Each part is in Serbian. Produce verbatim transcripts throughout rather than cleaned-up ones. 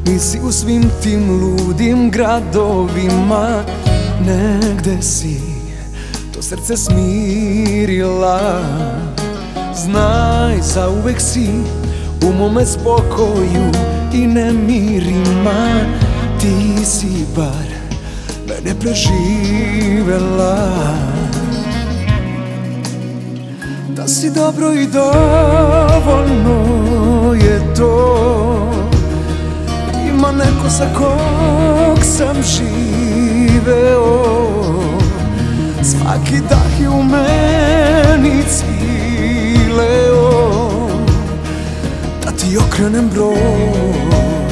Nisi u svim tim ludim gradovima, negde si to srce smirila. Znaj, zauvek si u mome spokoju i nemirima. Ti si bar mene preživela. Da si dobro i dovoljno je to. Ima neko za kog sam živeo. Svaki dah je u meni cvileo. Da ti okrenem broj.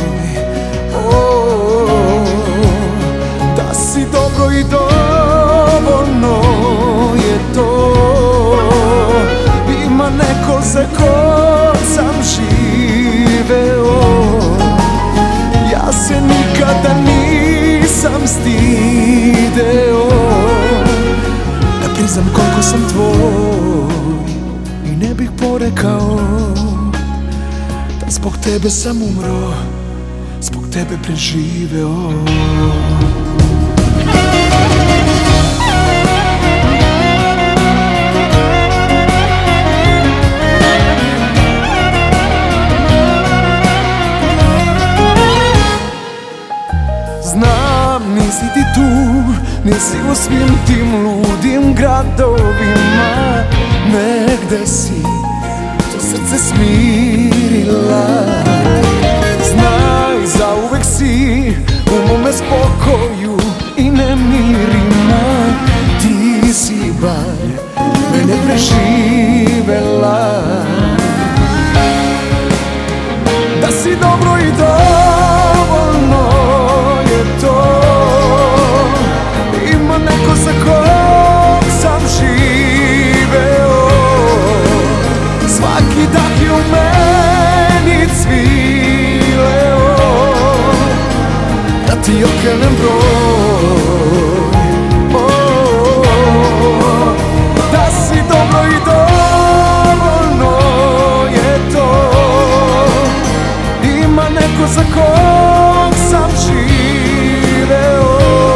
Da si dobro i dovoljno je to. Ima neko za kog sam živeo. Ja se nikada nisam stideo da priznam koliko sam tvoj. I ne bih porekao da zbog tebe sam umro, zbog tebe preživeo. Znam, nisi ti tu, nisi u svim tim ludim gradovima. Negde si to srce smirila. Znaj, zauvek si u mome spokoju i nemirima. Ti si bar mene preživela. Da si dobro i dovoljno je to. Ima neko za kog sam živeo. Svaki dah je u meni cvileo. Da ti okrenem broj. Da si dobro i dovoljno je to. Ima neko za kog sam živeo.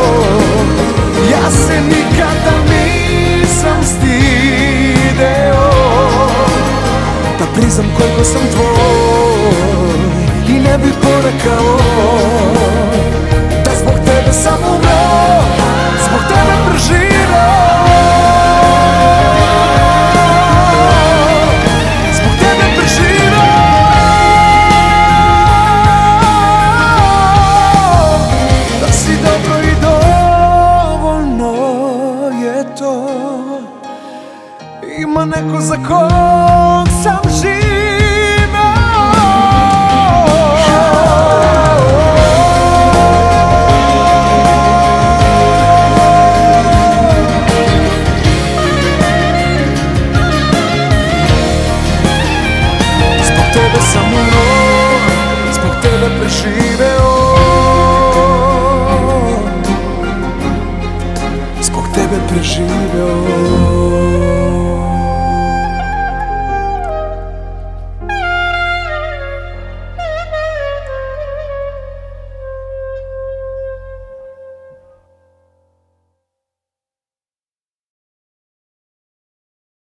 Ja se nikada nisam stideo da priznam koliko sam tvoj. I ne bih porekao da zbog tebe sam umro, zbog tebe preživeo. Zbog tebe preživeo. Da si dobro i dovoljno je to. Ima neko za kog sam živeo. Zbog tebe sam umro, zbog tebe preživeo. Zbog tebe preživeo.